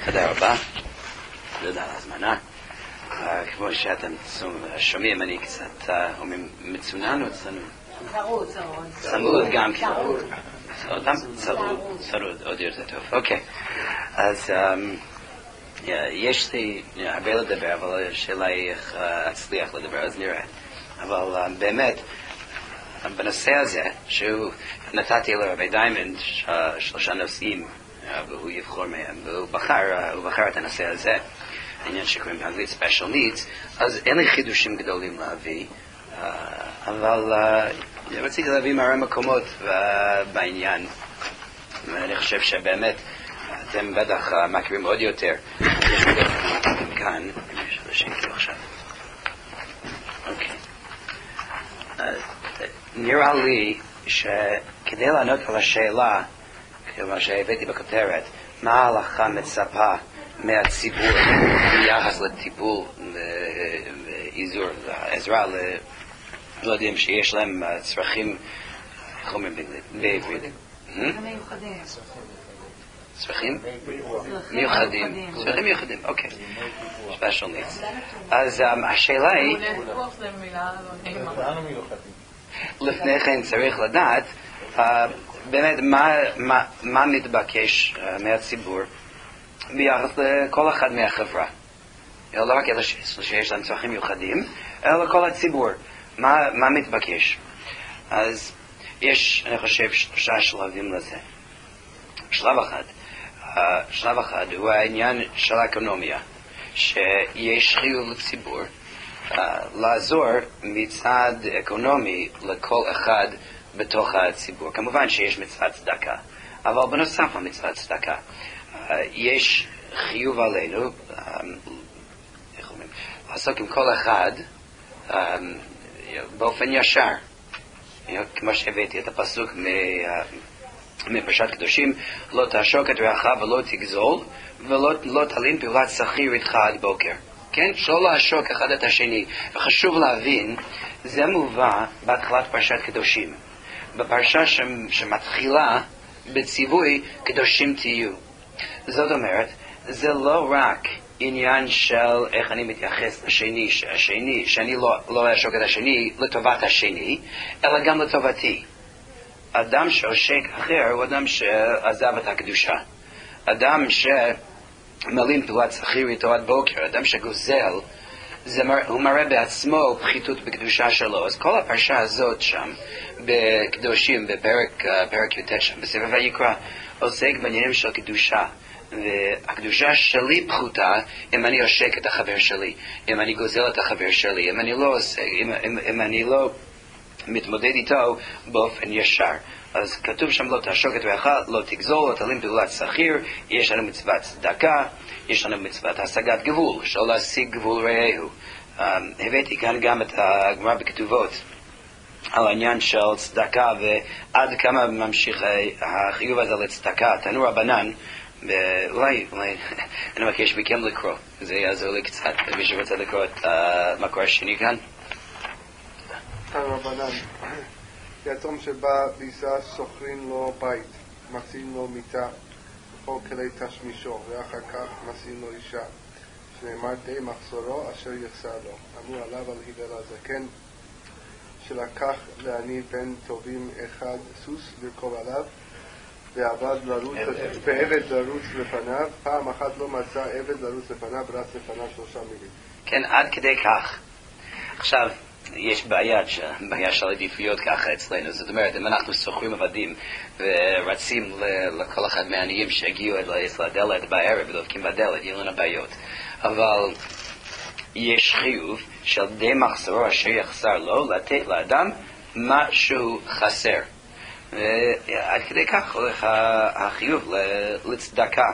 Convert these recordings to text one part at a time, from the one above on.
תודה רבה. תודה על ההזמנה. כמו שאתם שומעים, אני קצת מצונן או צרוד? צרוד גם כן. צרוד, עוד יותר טוב. אוקיי. אז יש לי הרבה לדבר, אבל השאלה היא איך אצליח לדבר, אז נראה. אבל באמת, בנושא הזה, שהוא נתתי לרבי דיימנד 3 נושאים, והוא יבחור מהם, והוא בחר את הנושא הזה, העניין שקוראים באנגלית special needs, אז אין לי חידושים גדולים להביא, אבל רציתי להביא מהרבה מקומות בעניין, ואני חושב שבאמת אתם בטח מכירים עוד יותר. יש לי כאן, יש לשקר עכשיו. אוקיי. נראה לי שכדי לענות על השאלה, כמו שהבאתי בכותרת, מה ההלכה מצפה מהציבור ביחס לטיפול ואיזור ועזרה לילדים שיש להם צרכים, איך אומרים בעברית? צרכים מיוחדים. צרכים מיוחדים, אוקיי. special needs. אז השאלה היא, לפני כן צריך לדעת באמת מה מתבקש מהציבור ביחס לכל אחד מהחברה. לא רק אלה שיש להם צרכים מיוחדים, אלא כל הציבור. מה מתבקש? אז יש, אני חושב, 3 שלבים לזה. שלב אחד הוא העניין של האקונומיה, שיש חיוב לציבור לעזור מצד אקונומי לכל אחד בתוך הציבור. כמובן שיש מצוות צדקה, אבל בנוסף למצוות צדקה יש חיוב עלינו לעסוק עם כל אחד באופן ישר, כמו שהבאתי את הפסוק מפרשת קדושים, לא תעשוק את רעך ולא תגזול ולא תלין פעולת שכיר איתך עד בוקר. כן? שלא לעשוק אחד את השני. וחשוב להבין, זה מובא בהתחלת פרשת קדושים, בפרשה שמתחילה בציווי קדושים תהיו. זאת אומרת, זה לא רק עניין של איך אני מתייחס לשני, שאני לא אעשוק את השני לטובת השני, אלא גם לטובתי. אדם שעושק אחר הוא אדם שעזב את הקדושה. אדם שמלין פעולת שכיר איתו עד בוקר, אדם שגוזל, הוא מראה בעצמו פחיתות בקדושה שלו. אז כל הפרשה הזאת שם, בקדושים, בפרק י"ט שם, בספר ויקרא, עוסק בעניינים של קדושה. והקדושה שלי פחותה אם אני עושק את החבר שלי, אם אני גוזל את החבר שלי, אם אני לא מתמודד איתו באופן ישר. אז כתוב שם לא תעשוק את רעך, לא תגזול, לא תלין פעולת שכיר. יש לנו מצוות צדקה, יש לנו מצוות השגת גבול, של להשיג גבול רעהו. הבאתי כאן גם את הגמרא בכתובות על העניין של צדקה ועד כמה ממשיך החיוב הזה לצדקה. תנו רבנן, אולי אני מבקש מכם לקרוא, זה יעזור לי קצת. מי שרוצה לקרוא את המקור השני כאן. רבנן, יתום שבא ביזה שוכרים לו בית, מציעים לו מיטה וכל כלי תשמישו, ואחר כך מציעים לו אישה, שנאמר די מחסורו אשר יחסר לו. אמרו עליו על הלל הזקן שלקח לעני בן טובים אחד סוס לרכוב עליו, ועבד לרוץ לפניו. פעם אחת לא מצא עבד לרוץ לפניו, רץ לפניו 3 מילים. כן, עד כדי כך. עכשיו, יש בעיה של עדיפויות ככה אצלנו. זאת אומרת, אם אנחנו שוכרים עבדים ורצים לכל אחד מהעניים שהגיעו לדלת בערב ודופקים בדלת, יהיו לנו בעיות. אבל יש חיוב של די מחסורו אשר יחסר לו, לתת לאדם מה שהוא חסר. עד כדי כך הולך החיוב לצדקה.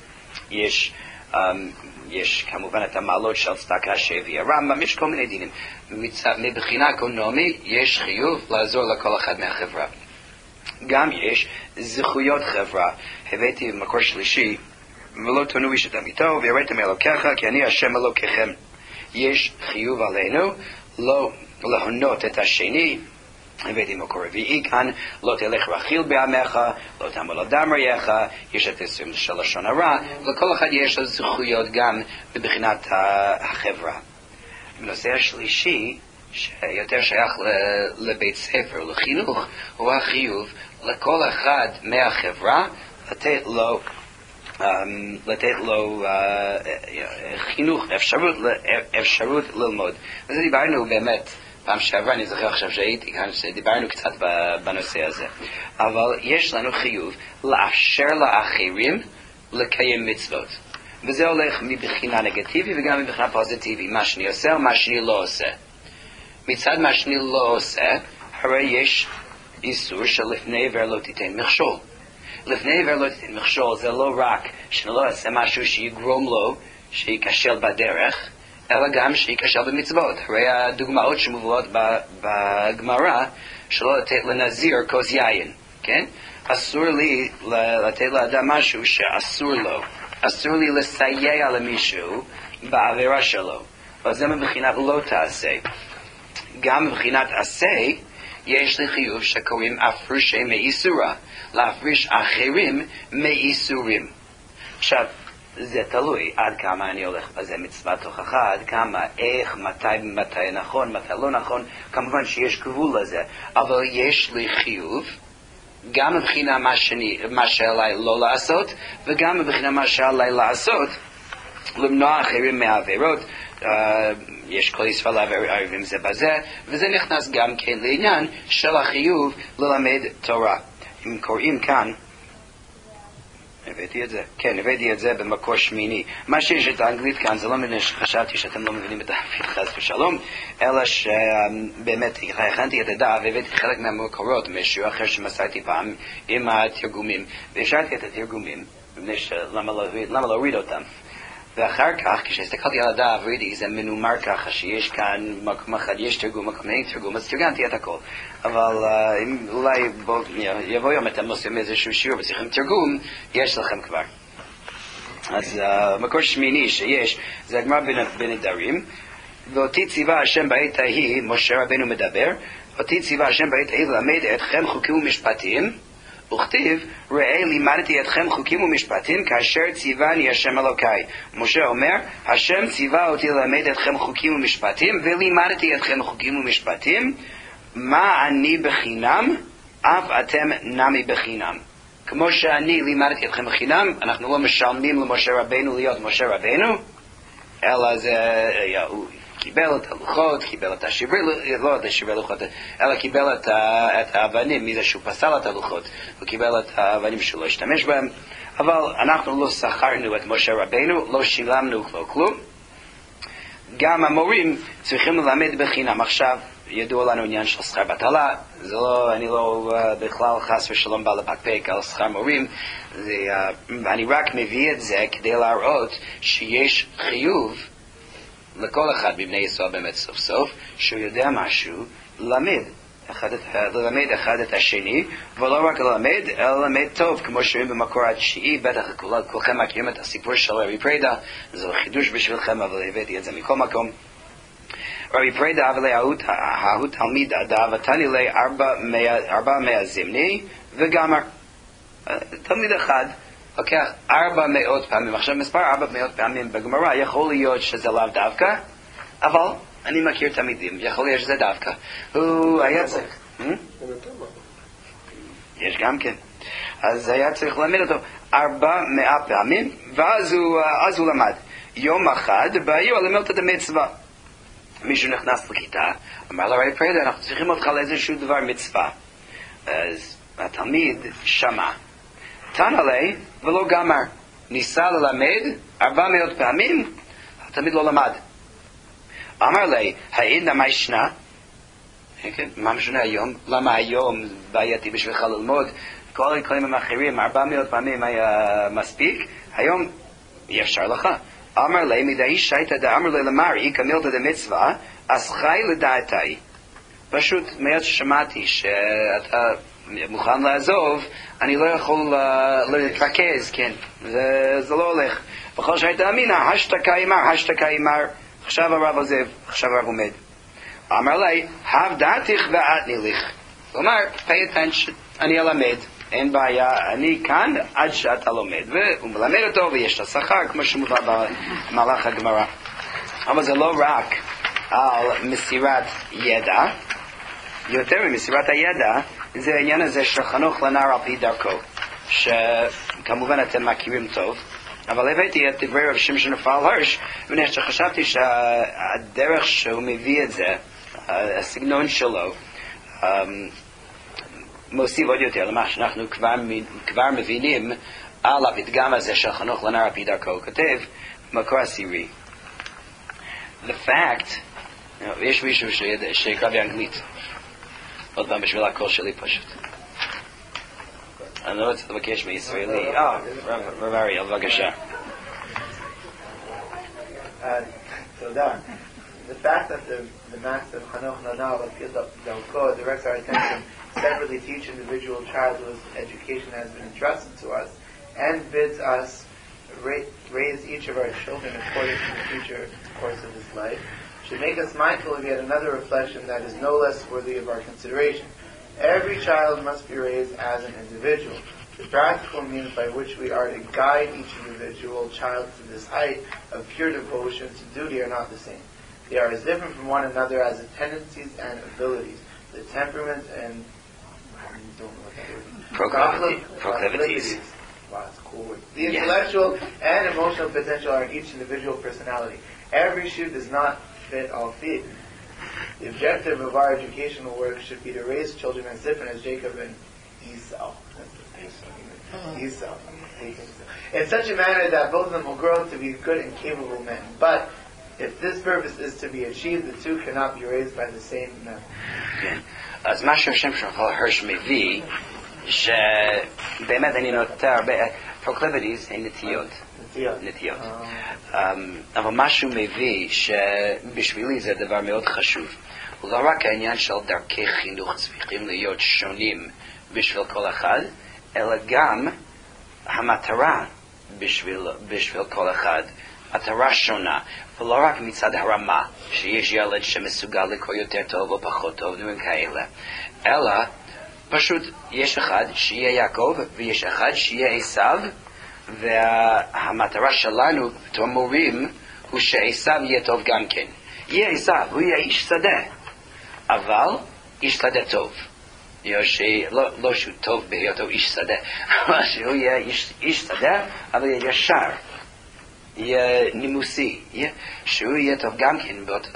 יש כמובן את המעלות של צדקה שהביא הרמב"ם, יש כל מיני דינים. מבחינה אקונומית יש חיוב לעזור לכל אחד מהחברה. גם יש זכויות חברה. הבאתי במקור שלישי, ולא תונו איש את עמיתו ויראתם אלוקיך כי אני השם אלוקיכם. יש חיוב עלינו לא להונות את השני, הבאתי מקור רביעי כאן, לא תלך רכיל בעמך, לא תעמוד על דם רעייך, יש את הסם של לשון הרע, לכל אחד יש לו זכויות גם מבחינת החברה. הנושא השלישי, שיותר שייך לבית ספר, לחינוך, הוא החיוב לכל אחד מהחברה לתת לו חינוך, אפשרות ללמוד. וזה דיברנו באמת פעם שעברה, אני זוכר עכשיו שהייתי כאן, שדיברנו קצת בנושא הזה. אבל יש לנו חיוב לאפשר לאחרים לקיים מצוות. וזה הולך מבחינה נגטיבית וגם מבחינה פוזיטיבית, מה שאני עושה ומה שאני לא עושה. מצד מה שאני לא עושה, הרי יש איסור שלפני עבר לא תיתן מכשול. לפני עבר לא תיתן מכשול זה לא רק שאני לא אעשה משהו שיגרום לו שייכשל בדרך, אלא גם שייכשל במצוות. הרי הדוגמאות שמובאות בגמרא, שלא לתת לנזיר כוס יין, כן? אסור לי לתת לאדם משהו שאסור לו. אסור לי לסייע למישהו בעבירה שלו. וזה מבחינת לא תעשה. גם מבחינת עשה, יש לי חיוב שקוראים הפרשי מאיסורה, להפריש אחרים מאיסורים. עכשיו, זה תלוי עד כמה אני הולך בזה מצוות הוכחה, עד כמה, איך, מתי נכון, מתי לא נכון, כמובן שיש גבול לזה, אבל יש לי חיוב, גם מבחינה מה שעליי לא לעשות, וגם מבחינה מה שעליי לעשות, למנוע אחרים מהעבירות, יש כל ישראל ערבים זה בזה, וזה נכנס גם כן לעניין של החיוב ללמד תורה. אם קוראים כאן, הבאתי את זה במקור שמיני. מה שיש את האנגלית כאן, זה לא מבין שחשבתי שאתם לא מבינים את האנגלית חס ושלום, אלא שבאמת הכנתי את הדף והבאתי חלק מהמקורות משיעור אחר שמסרתי פעם עם התרגומים, והשארתי את התרגומים, למה להוריד אותם? ואחר כך, כשהסתכלתי על הדף, ראיתי, זה מנומר ככה, שיש כאן מקום אחד, יש תרגום, מקום אין תרגום, אז תרגמתי את הכל. אבל אולי יבוא יום אתם עושים איזשהו שיעור וצריכים תרגום, יש לכם כבר. אז המקור שמיני שיש, זה הגמרא בנדרים, ואותי ציווה השם בעת ההיא, משה רבנו מדבר, אותי ציווה השם בעת ההיא ללמד אתכם חוקים ומשפטים, וכתיב, ראה לימדתי אתכם חוקים ומשפטים כאשר ציווני השם אלוקיי. משה אומר, השם ציווה אותי ללמד אתכם חוקים ומשפטים, ולימדתי אתכם חוקים ומשפטים, מה אני בחינם, אף אתם נמי בחינם. כמו שאני לימדתי אתכם בחינם, אנחנו לא משלמים למשה רבנו להיות משה רבנו, אלא זה קיבל את הלוחות, קיבל את השיבר, לא את השיבר לוחות, אלא קיבל את האבנים, מזה שהוא פסל את הלוחות, הוא קיבל את האבנים שהוא לא השתמש בהם, אבל אנחנו לא שכרנו את משה רבנו, לא שילמנו כלום. גם המורים צריכים ללמד בחינם. עכשיו, ידוע לנו עניין של שכר בטלה, אני לא בכלל חס ושלום בא לפקפק על שכר מורים, אני רק מביא את זה כדי להראות שיש חיוב לכל אחד מבני ישראל באמת סוף סוף, שהוא יודע משהו, ללמד אחד את השני, ולא רק ללמד, אלא ללמד טוב, כמו שרואים במקור התשיעי, בטח כולכם מכירים את הסיפור של רבי פרידה, זה חידוש בשבילכם, אבל הבאתי את זה מכל מקום. רבי פרידה אבל ההוא תלמיד דאבתני לי 400 זמני וגמר. תלמיד אחד לוקח 400 פעמים, עכשיו מספר 400 פעמים בגמרא, יכול להיות שזה לאו דווקא, אבל אני מכיר תלמידים, יכול להיות שזה דווקא. הוא היה צריך, יש גם כן, אז היה צריך ללמד אותו 400 פעמים, ואז הוא למד. יום אחד בעיר ללמד את המצווה. מישהו נכנס לכיתה, אמר לו רבי פרידה, אנחנו צריכים אותך לאיזשהו דבר מצווה. אז התלמיד שמע, תן עלי ולא גמר, ניסה ללמד 400 פעמים, התלמיד לא למד. אמר לי, העידנא מה ישנה? מה משנה היום? למה היום בעייתי בשבילך ללמוד? כל הכלים האחרים 400 פעמים היה מספיק, היום אי אפשר לך. אמר לי, מדי שייטה דאמר לי למרי, כמילתא דמצווה, אז חי לדעתי. פשוט מיד ששמעתי שאתה מוכן לעזוב, אני לא יכול להתרכז, כן, זה לא הולך. בכל שהייתה אמינה, השתקה אימר, עכשיו הרב עוזב, עכשיו הרב עומד. אמר לי, הב דעתך ואתני לך. כלומר, pay attention, אני אלמד, אין בעיה, אני כאן עד שאתה לומד, והוא מלמד אותו ויש לו שכר, כמו שמובא במהלך הגמרא. אבל זה לא רק על מסירת ידע, יותר ממסירת הידע, זה העניין הזה של חנוך לנער על פי דרכו, שכמובן אתם מכירים טוב, אבל הבאתי את דברי רב שמשון רפאל הרש, מפני שחשבתי שהדרך שהוא מביא את זה, הסגנון שלו, מוסיף עוד יותר למה שאנחנו כבר מבינים על הפתגם הזה של חנוך לנער על פי דרכו. הוא כותב מקור עשירי, the fact, יש מישהו שיקרא באנגלית, עוד פעם בשביל הקול שלי פשוט. אני לא רוצה לבקש מישראלי. רב אריאל, בבקשה. תודה. The fact that the master of Hanoch Nanal directs our attention separately to each individual child whose education has been entrusted to us and bids us raise each of our children according to the future course of his life should make us mindful of yet another reflection that is no less worthy of our consideration. Every child must be raised as an individual. The practical means by which we are to guide each individual child to this height of pure devotion to duty are not the same. They are as different from one another as the tendencies and abilities, the temperament and proclivities. Wow, that's a cool word. The intellectual and emotional potential are in each individual personality. Every shoe does not fit all feet. The objective of our educational work should be to raise children as different as Jacob and Esau. Esau. In such a manner that both of them will grow to be good and capable men. But if this purpose is to be achieved, the two cannot be raised by the same method. אז מה שהשם של הרש מביא, שבאמת אני נוטה הרבה, proclivities הן נטיות. אבל מה שהוא מביא, שבשבילי זה דבר מאוד חשוב. הוא לא רק העניין של דרכי חינוך צריכים להיות שונים בשביל כל אחד, אלא גם המטרה בשביל כל אחד. מטרה שונה, ולא רק מצד הרמה, שיש ילד שמסוגל לקרוא יותר טוב או פחות טוב, דברים כאלה, אלא פשוט יש אחד שיהיה יעקב ויש אחד שיהיה עשיו, והמטרה שלנו בתור מורים הוא שעשיו יהיה טוב גם כן. יהיה עשיו, הוא יהיה איש שדה, אבל איש שדה טוב. לא שהוא טוב בהיותו איש שדה, אבל שהוא יהיה איש שדה, אבל יהיה ישר. יהיה נימוסי, שהוא יהיה טוב גם כן,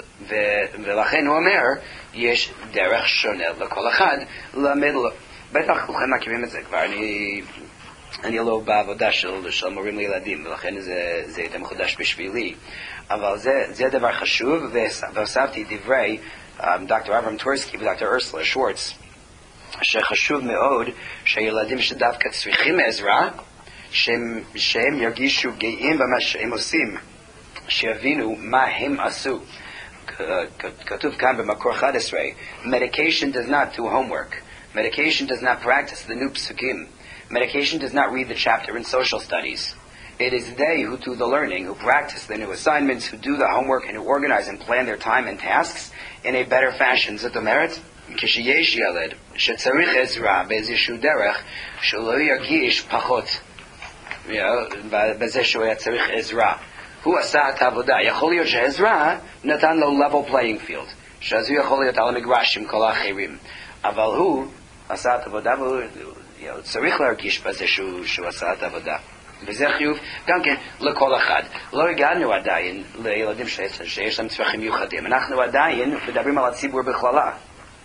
ולכן הוא אומר, יש דרך שונה לכל אחד, למד לו. בטח כולכם מכירים את זה כבר, אני לא בעבודה של מורים לילדים, ולכן זה יותר מחודש בשבילי, אבל זה דבר חשוב, והוספתי דברי דוקטור אברהם טורסקי ודוקטור ארסלה שוורץ, שחשוב מאוד שהילדים שדווקא צריכים עזרה, שהם ירגישו גאים במה שהם עושים, שיבינו מה הם עשו. כתוב כאן במקור 11, medication does not do homework. Medication does not practice the new psukim. Medication does not read the chapter in social studies. It is they who do the learning, who practice the new assignments, who do the homework, and who organize and plan their time and tasks in a better fashion. זאת אומרת, כשיש ילד שצריך עזרה באיזשהו דרך, שלא ירגיש פחות בזה שהוא היה צריך עזרה. הוא עשה את העבודה. יכול להיות שעזרה נתן לו level playing field, שאז הוא יכול להיות על המגרש עם כל האחרים. אבל הוא עשה את העבודה והוא צריך להרגיש בזה שהוא עשה את העבודה. וזה חיוב גם כן לכל אחד. לא הגענו עדיין לילדים שיש להם צרכים מיוחדים. אנחנו עדיין מדברים על הציבור בכללה. אני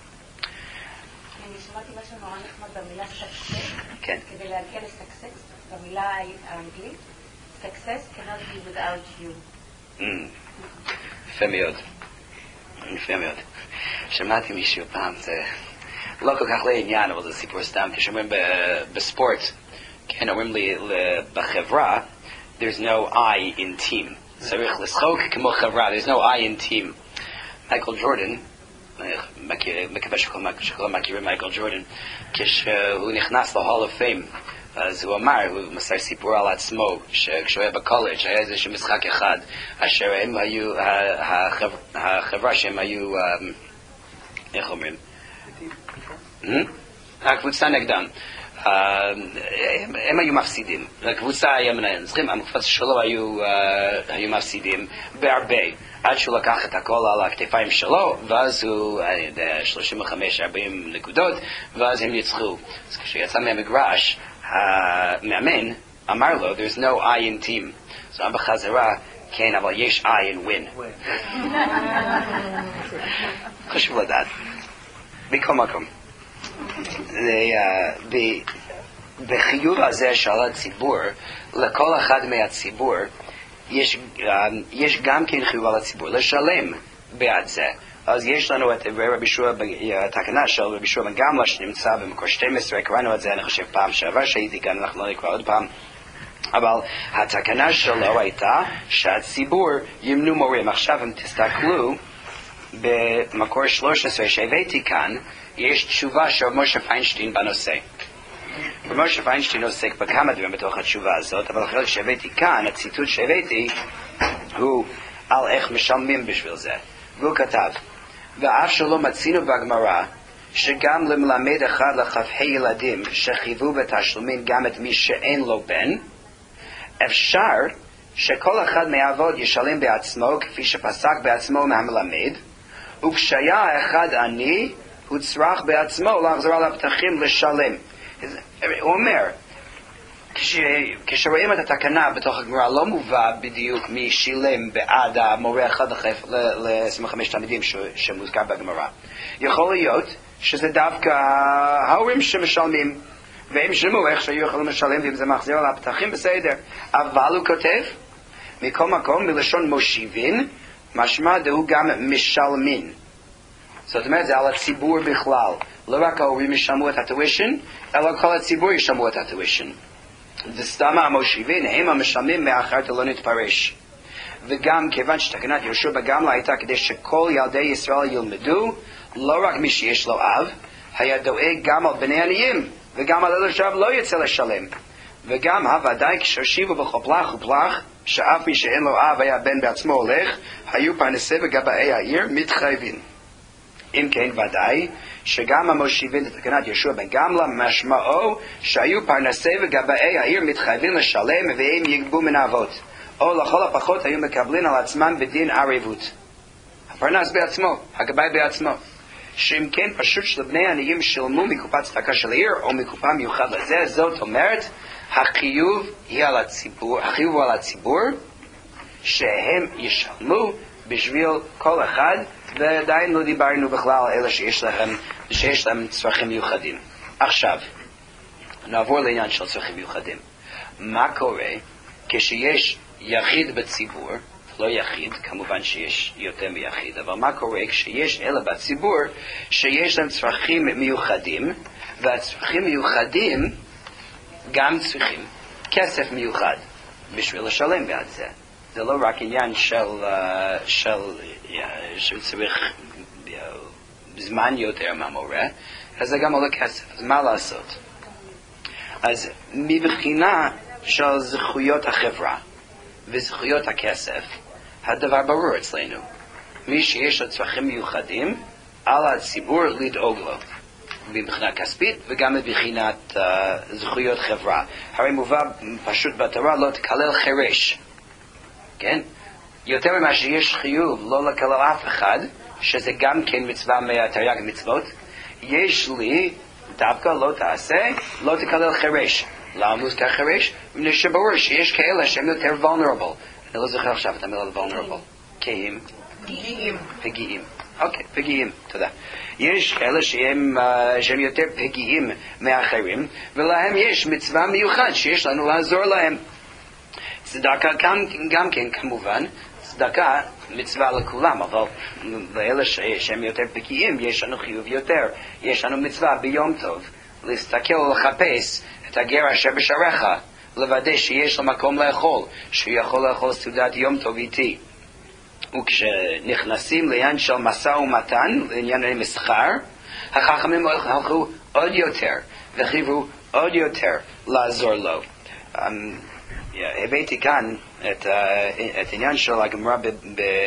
שמעתי משהו נורא נחמד במילה success. כדי להגיע לסקסס, במילה האנגלית, success cannot be without you. יפה מאוד. יפה מאוד. שמעתי מישהו פעם, זה לא כל כך לעניין, אבל זה סיפור סתם. כשאומרים בספורט, כן, אומרים לי בחברה, there's no I in team. צריך לשחוק כמו חברה, there's no I in team. מייקל ג'ורדן, מקווה שכולם מכירים מייקל ג'ורדן, כשהוא נכנס ל-Hall of Fame, אז הוא אמר, הוא מסר סיפור על עצמו, שכשהוא היה בקולג' היה איזשהו משחק אחד, אשר הם היו, החברה שהם היו, איך אומרים? הקבוצה נגדם. הם היו מפסידים. הקבוצה היה מנצחים, המקבוצה שלו היו מפסידים בהרבה. עד שהוא לקח את הכל על הכתפיים שלו, ואז הוא, 35-40 נקודות, ואז הם ניצחו. אז כשיצא מהמגרש, המאמן אמר לו, there's no I in team. אז הוא בחזרה, כן, אבל יש I in win. חשוב לדעת. בכל מקום. בחיוב הזה של הציבור, לכל אחד מהציבור, יש גם כן חיוב על הציבור, לשלם בעד זה. אז יש לנו את רבי יהושע, התקנה של רבי יהושע בן גמלא שנמצא במקור 12, קראנו את זה, אני חושב פעם שעבר שהייתי כאן, אנחנו לא נקרא עוד פעם. אבל התקנה שלו הייתה שהציבור ימנו מורים. עכשיו אם תסתכלו במקור 13 שהבאתי כאן, יש תשובה של משה פיינשטיין בנושא. משה פיינשטיין עוסק בכמה דברים בתוך התשובה הזאת, אבל החלק שהבאתי כאן, הציטוט שהבאתי, הוא על איך משלמים בשביל זה. והוא כתב, ואף שלא מצינו בגמרא, שגם למלמד אחד לחפי ילדים שחייבו בתשלומים גם את מי שאין לו בן, אפשר שכל אחד מהאבות ישלם בעצמו כפי שפסק בעצמו מהמלמד, וכשהיה אחד עני, הוא צריך בעצמו לחזור על הפתחים לשלם. הוא אומר, כשרואים את התקנה בתוך הגמרא, לא מובא בדיוק מי שילם בעד המורה אחד ל-25 תלמידים שמוזכר בגמרא. יכול להיות שזה דווקא ההורים שמשלמים, והם שילמו איך שהיו יכולים לשלם, ואם זה מחזיר על הפתחים בסדר. אבל הוא כותב, מכל מקום, מלשון מושיבין, משמע דהו גם משלמין. זאת אומרת, זה על הציבור בכלל. לא רק ההורים ישלמו את הטווישן, אלא כל הציבור ישלמו את הטווישן. וסתם המושיבים הם המשלמים מאחרת לא נתפרש. וגם כיוון שתקנת יהושע בן גמלא הייתה כדי שכל ילדי ישראל ילמדו, לא רק מי שיש לו אב, היה דואג גם על בני עניים, וגם על אלה שאב לא יצא לשלם. וגם הוודאי כשהושיבו בכל פלח ופלח, שאף מי שאין לו אב היה בן בעצמו הולך, היו פרנסי וגבאי העיר מתחייבים. אם כן ודאי שגם המושיבים את תקנת יהושע בן גמלא משמעו שהיו פרנסי וגבאי העיר מתחייבים לשלם והם יגבו מן האבות, או לכל הפחות היו מקבלים על עצמם בדין ערבות. הפרנס בעצמו, הגבאי בעצמו. שאם כן פשוט שלבני עניים שילמו מקופת צדקה של העיר או מקופה מיוחד לזה, זאת אומרת החיוב הוא על הציבור שהם ישלמו בשביל כל אחד, ועדיין לא דיברנו בכלל על אלה שיש להם צרכים מיוחדים. עכשיו, נעבור לעניין של צרכים מיוחדים. מה קורה כשיש יחיד בציבור, לא יחיד, כמובן שיש יותר מיחיד, אבל מה קורה כשיש אלה בציבור שיש להם צרכים מיוחדים, והצרכים מיוחדים גם צריכים כסף מיוחד בשביל לשלם בעד זה. זה לא רק עניין של צריך זמן יותר מהמורה, אז זה גם עולה כסף. אז מה לעשות? אז מבחינה של זכויות החברה וזכויות הכסף, הדבר ברור אצלנו. מי שיש לו צרכים מיוחדים, על הציבור לדאוג לו. מבחינה כספית וגם מבחינת זכויות חברה. הרי מובא פשוט בתורה לא תקלל חירש. כן? יותר ממה שיש חיוב לא לקלל אף אחד, שזה גם כן מצווה מהתרי"ג מצוות, יש לי דווקא לא תעשה, לא תקלל חירש. למה מוזכר חירש? מפני שברור שיש כאלה שהם יותר vulnerable. אני לא זוכר עכשיו את המילה vulnerable. פגיעים. אוקיי, פגיעים, תודה. יש כאלה שהם יותר פגיעים מאחרים, ולהם יש מצווה מיוחד שיש לנו לעזור להם. צדקה גם כן כמובן, צדקה מצווה לכולם, אבל לאלה שהם יותר פגיעים יש לנו חיוב יותר. יש לנו מצווה ביום טוב להסתכל ולחפש את הגר אשר בשעריך, לוודא שיש לו מקום לאכול, שהוא יכול לאכול סעודת יום טוב איתי. וכשנכנסים לעניין של משא ומתן, לעניין מסחר, החכמים הלכו עוד יותר וחייבו עוד יותר לעזור לו. הבאתי כאן את העניין של הגמרא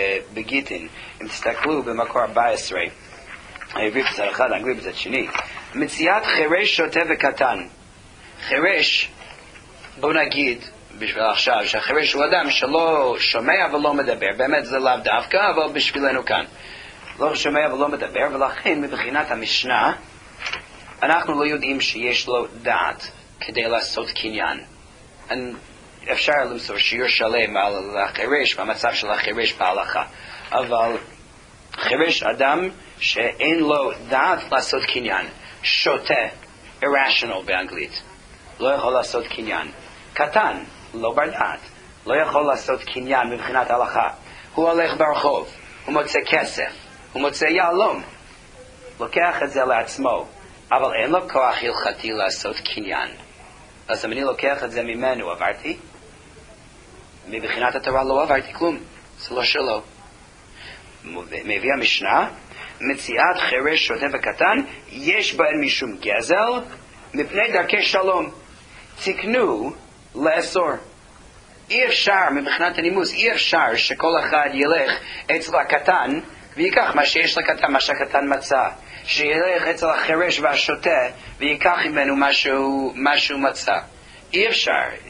בגיטין. אם תסתכלו במקור 14, העברי בצד אחד, האנגלי בצד שני, מציאת חירש שוטה וקטן. חירש, בוא נגיד בשביל עכשיו שהחירש הוא אדם שלא שומע ולא מדבר, באמת זה לאו דווקא, אבל בשבילנו כאן לא שומע ולא מדבר, ולכן מבחינת המשנה אנחנו לא יודעים שיש לו דעת כדי לעשות קניין. אפשר למסור שיעור שלם על החירש והמצב של החירש בהלכה, אבל חירש אדם שאין לו דעת לעשות קניין, שוטה, irrational באנגלית, לא יכול לעשות קניין. קטן, לא בר דעת, לא יכול לעשות קניין מבחינת ההלכה. הוא הולך ברחוב, הוא מוצא כסף, הוא מוצא יהלום, לוקח את זה לעצמו, אבל אין לו כוח הלכתי לעשות קניין. אז אם אני לוקח את זה ממנו, עברתי? מבחינת התורה לא עברתי כלום, זה לא שלו. מביא המשנה, מציאת חירש שוטה וקטן, יש בהן משום גזל, מפני דרכי שלום. תקנו לאסור. אי אפשר, מבחינת הנימוס, אי אפשר שכל אחד ילך אצל הקטן, ויקח מה שיש לקטן, מה שהקטן מצא. שילך אצל החירש והשוטה, ויקח ממנו משהו מצא. אי אפשר.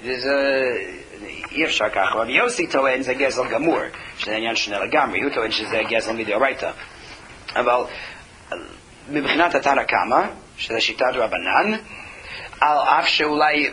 אי אפשר ככה. רבי יוסי טוען זה גזל גמור, שזה עניין שונה לגמרי, הוא טוען שזה גזל מדאורייתא. אבל מבחינת התנא קמא, שזה שיטת רבנן, על אף שאולי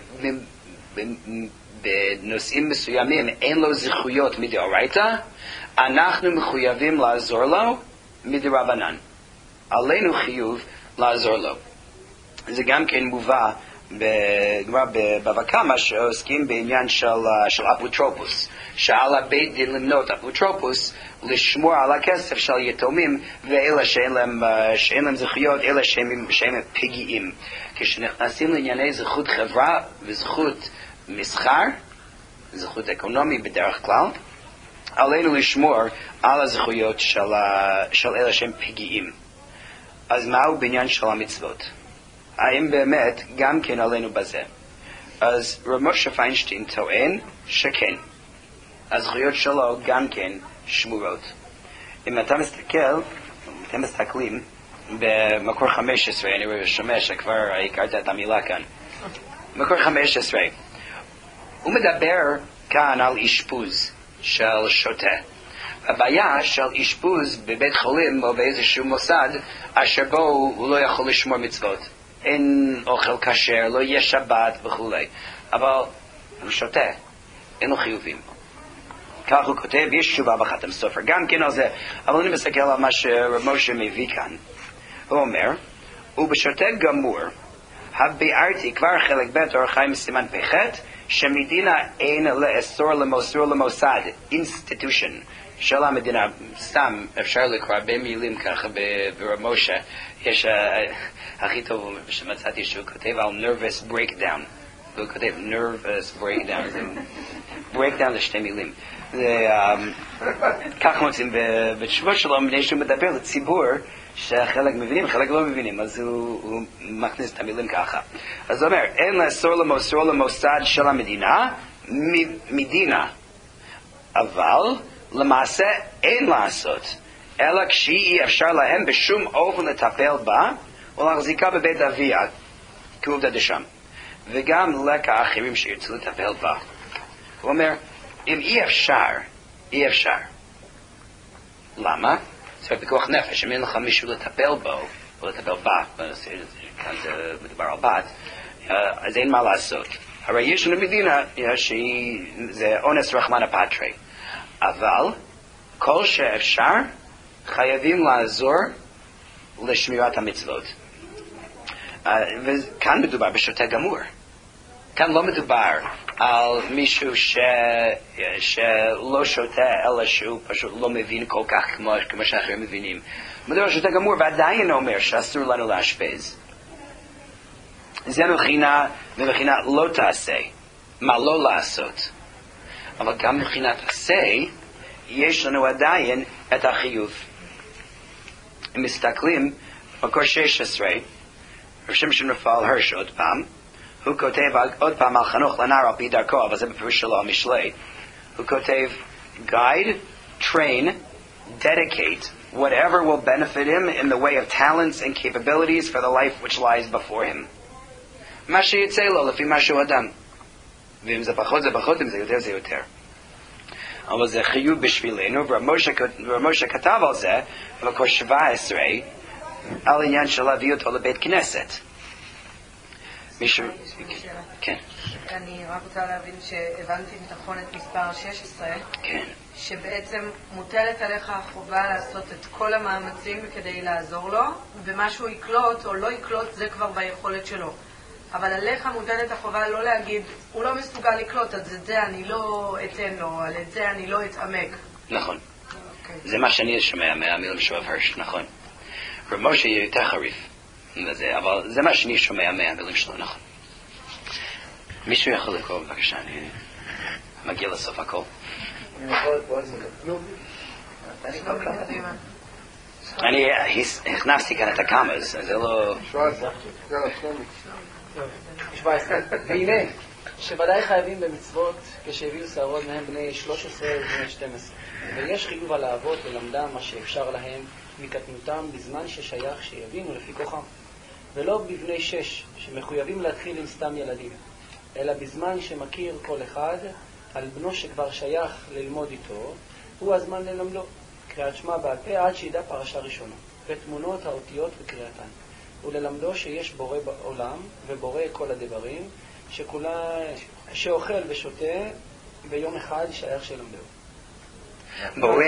בנושאים מסוימים אין לו זכויות מדאורייתא, אנחנו מחויבים לעזור לו מדרבנן. עלינו חיוב לעזור לו. זה גם כן מובא בבבא קמא שעוסקים בעניין של אפוטרופוס, שעל הבית דין למנות אפוטרופוס לשמור על הכסף של יתומים ואלה שאין להם זכויות, אלה שהם פגיעים. כשנכנסים לענייני זכות חברה וזכות מסחר, זכות אקונומי בדרך כלל, עלינו לשמור על הזכויות של אלה שהם פגיעים. אז מהו בעניין של המצוות? האם באמת גם כן עלינו בזה? אז רב משה פיינשטיין טוען שכן. הזכויות שלו גם כן שמורות. אם אתם מסתכלים במקור 15, אני שומע שכבר הכרת את המילה כאן. מקור 15. הוא מדבר כאן על אשפוז של שוטה. הבעיה של אשפוז בבית חולים או באיזשהו מוסד אשר בו הוא לא יכול לשמור מצוות. אין אוכל כשר, לא יהיה שבת וכו'. אבל הוא שוטה, אין לו חיובים. כך הוא כותב, יש תשובה בחתם סופר, גם כן על זה. אבל אני מסתכל על מה שרב משה מביא כאן. הוא אומר, ובשוטה גמור, הביארתי כבר חלק ב' אור החיים סימן פ"ח, שמדינה אין לאסור למוסר למוסד, institution של המדינה. סתם אפשר לקרוא הרבה מילים ככה ברב משה. יש הכי טוב שמצאתי שהוא כותב על nervous breakdown. הוא כותב nervous breakdown. breakdown זה שתי מילים. כך מוצאים בתשובות שלו, מפני שהוא מדבר לציבור שחלק מבינים, חלק לא מבינים, אז הוא מכניס את המילים ככה. אז הוא אומר, אין לאסור למוסר למוסד של המדינה, מדינה. אבל למעשה אין לעשות, אלא כשאי אפשר להם בשום אופן לטפל בה, ולהחזיקה בבית אביה, כעובדה דשם. וגם לכאחרים שירצו לטפל בה. הוא אומר, אם אי אפשר. למה? זה פיקוח נפש, אם אין לך מישהו לטפל בו, או לטפל בה, כאן זה מדובר על בת, אז אין מה לעשות. הרי יש לנו מדינה שזה אונס רחמנא פטרי. אבל כל שאפשר חייבים לעזור לשמירת המצוות. וכאן מדובר בשוטה גמור. כאן לא מדובר על מישהו שלא שותה, אלא שהוא פשוט לא מבין כל כך כמו שאחרים מבינים. מדובר על שוטה גמור, ועדיין אומר שאסור לנו לאשפז. זה מבחינה לא תעשה, מה לא לעשות. אבל גם מבחינת עשה, יש לנו עדיין את החיוב. אם מסתכלים, מקור 16, רב שמשון רפאל הרש עוד פעם, הוא כותב עוד פעם על חנוך לנער על פי דרכו, אבל זה בפירוש שלו, המשלי. הוא כותב, guide, train, dedicate whatever will benefit him in the way of talents and capabilities for the life which lies before him. מה שיצא לו לפי מה שהוא אדם. ואם זה פחות זה פחות, אם זה יותר זה יותר. אבל זה חיוב בשבילנו, ורב משה כתב על זה במקור 17, על עניין של להביא אותו לבית כנסת. מישהו... כן. אני רק רוצה להבין שהבנתי נכון את מספר 16, כן. שבעצם מוטלת עליך החובה לעשות את כל המאמצים כדי לעזור לו, ומה שהוא יקלוט או לא יקלוט זה כבר ביכולת שלו. אבל עליך מוטלת החובה לא להגיד, הוא לא מסוגל לקלוט, אז את זה אני לא אתן לו, על את זה אני לא אתעמק. נכון. זה מה שאני שומע מהמילים של רב הרש, נכון. רב משה יותר חריף, אבל זה מה שאני שומע מהמילים שלו, נכון. מישהו יכול לקרוא, בבקשה, אני מגיע לסוף הכל. אני הכנסתי כאן את הקאמאז, אז זה לא... 17. והנה, שוודאי חייבים במצוות כשהביאו שערות מהם בני 13 ובני 12. ויש חיוב על האבות ללמדם מה שאפשר להם מקטנותם בזמן ששייך שיבינו לפי כוחם. ולא בבני 6 שמחויבים להתחיל עם סתם ילדים, אלא בזמן שמכיר כל אחד על בנו שכבר שייך ללמוד איתו, הוא הזמן ללמדו. קריאת שמע בעל פה עד שידע פרשה ראשונה, ותמונות האותיות וקריאתן. וללמדו שיש בורא בעולם ובורא כל הדברים, שאוכל ושותה ביום אחד שייך שלמדו. בורא...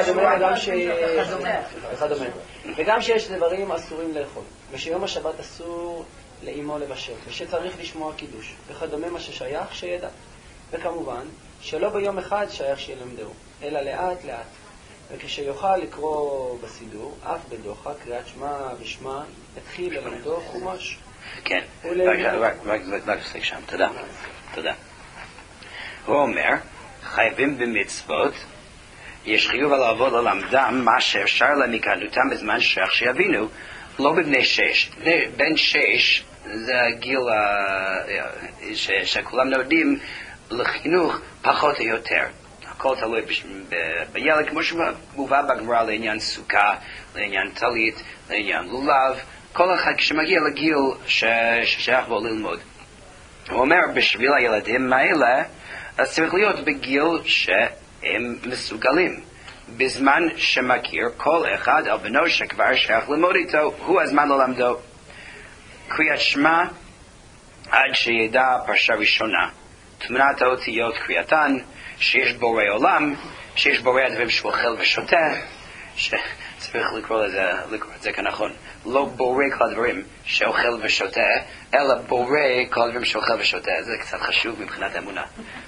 וגם שיש דברים אסורים לאכול, ושיום השבת אסור לאמו לבשל, ושצריך לשמוע קידוש, וכדומה מה ששייך שידע. וכמובן, שלא ביום אחד שייך שילמדו, אלא לאט לאט. וכשיוכל לקרוא בסידור, אף בדוחה, קריאת שמע ושמע, התחיל ללמדו חומש. כן, רק תפסיק שם, תודה. הוא אומר, חייבים במצוות, יש חיוב על לעבוד ללמדם מה שאפשר להם מקטנותם בזמן שייך שיבינו, לא בבני 6. בן 6 זה הגיל שכולם נולדים לחינוך פחות או יותר. הכל תלוי בילד, כמו שמובא בגמרא לעניין סוכה, לעניין טלית, לעניין לולב, כל אחד כשמגיע לגיל ששייך בו ללמוד. הוא אומר, בשביל הילדים האלה, אז צריך להיות בגיל שהם מסוגלים. בזמן שמכיר כל אחד על בנו שכבר שייך ללמוד איתו, הוא הזמן ללמדו. קריאת שמע עד שידע פרשה ראשונה, תמונת האותיות קריאתן, שיש בורא עולם, שיש בורא הדברים שהוא אוכל ושותה, שצריך לקרוא את זה כנכון, לא בורא כל הדברים שאוכל ושותה, אלא בורא כל הדברים שאוכל ושותה. זה קצת חשוב מבחינת האמונה.